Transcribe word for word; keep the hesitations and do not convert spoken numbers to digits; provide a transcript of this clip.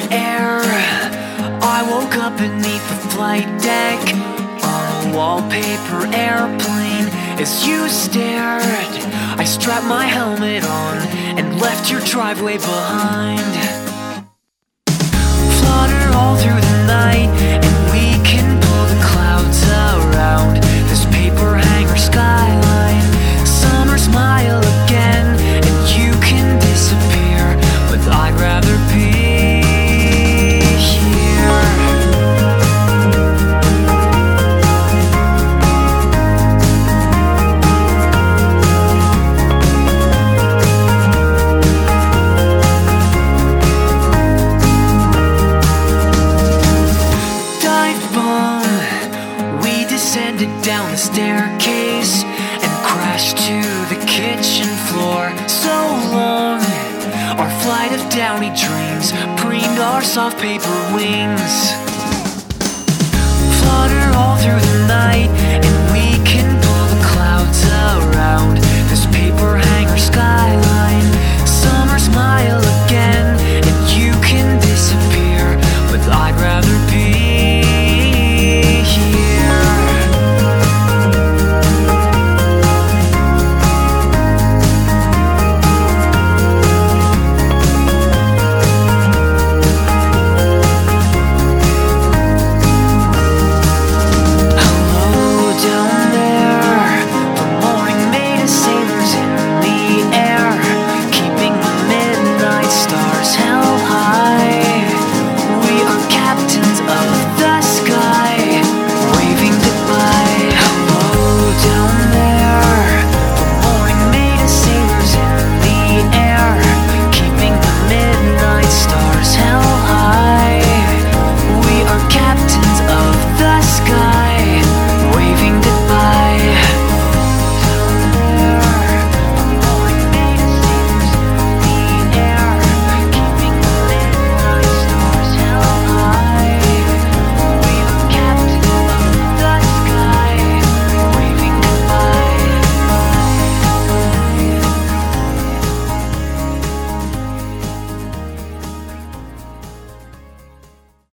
air. I woke up beneath the flight deck on a wallpaper airplane. As you stared, I strapped my helmet on and left your driveway behind. Flutter all through the night, and we can pull the clouds around this paper hanger skyline. Summer smile again, and you can disappear, but I'd rather be here. Dive bomb, we descended down the staircase and crashed to the kitchen floor. So long, our flight of downy dreams preened our soft paper wings. Flutter all through the night, and we can pull the clouds around this paper hanger skyline.